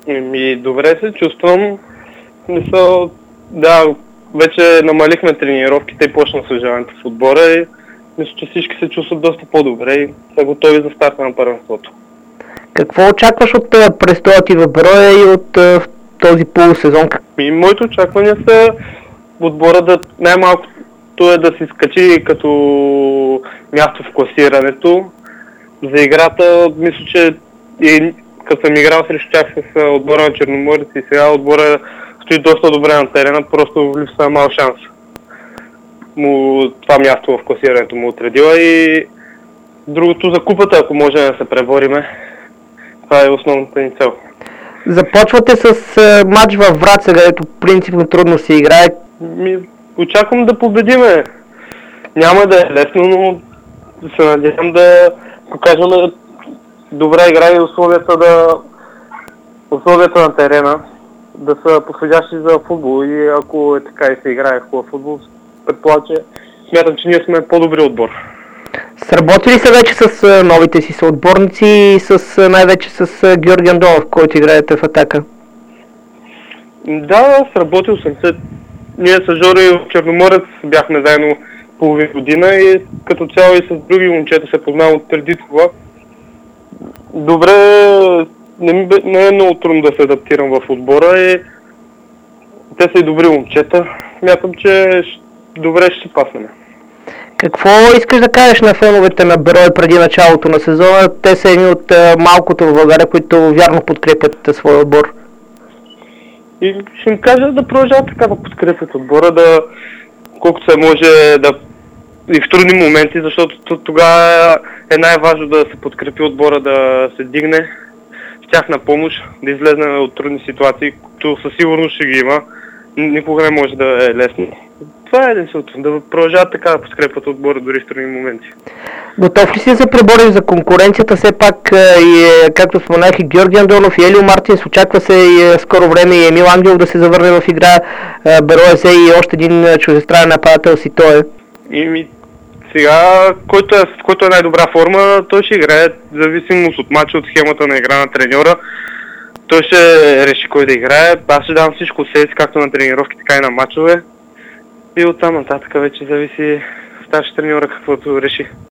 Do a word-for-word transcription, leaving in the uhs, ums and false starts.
Еми, добре се чувствам. Мисъл, да, вече намалихме тренировките и почна съжалението в отбора и мисля, че всички се чувстват доста по-добре и са готови за старта на първенството. Какво очакваш от престоя ти в Берое и от uh, този полусезон? И моите очаквания са отбора да най-малкото е да се скачи като място в класирането. За играта, мисля, че и като съм играл срещу тях с отбора на Черноморец и сега отбора стои доста добре на терена, просто липсва мал шанс. Му, това място в класирането му отредила и другото за купата, ако може да се пребориме. Това е основната ни цел. Започвате с uh, матч във Враца, където принципно трудно се играе. Ми, очаквам да победиме. Няма да е лесно, но се надявам да покажем добра игра и условията, да, условията на терена да са подходящи за футбол и ако е така и се играе хубав футбол, предполагам, че смятам, че ние сме по-добри отбор. Сработи ли се вече с uh, новите си съотборници и с, uh, най-вече с uh, Георги Андонов, който играете в атака? Да, сработил съм се. Ние с Жори в Черноморец бяхме заедно половин година и като цяло и с други момчета се познавам от преди това. Добре, не, ми бе, не е много трудно да се адаптирам в отбора и те са и добри момчета. Мятам, че добре ще се паснем. Какво искаш да кажеш на феновете на Берое преди началото на сезона? Те са едни от uh, малкото в България, които вярно подкрепят uh, своя отбор. И ще им кажа да продължават така да подкрепят отбора, да колкото се може да и в трудни моменти, защото тогава е най-важно да се подкрепи отбора, да се дигне в тяхна помощ, да излезне от трудни ситуации, които със сигурност ще ги има. Никога не може да е лесно. Това е единството, да продължават така да подкрепят отбора дори в трудни моменти. Готов ли си да се пребориш за конкуренцията? Все пак и, както споменах, и Георги Андонов, и Елио Мартинс, очаква се и скоро време и Емил Ангелов да се завърне в игра. Берое се и още един чуждестранен нападател си той е. И сега, който е, който е най-добра форма, той ще играе, в зависимост от матча, от схемата на игра на треньора. Той ще реши кой да играе. Аз ще дам всичко от себе си, както на тренировки, така и на матчове. И оттам нататък вече зависи старши треньора каквото реши.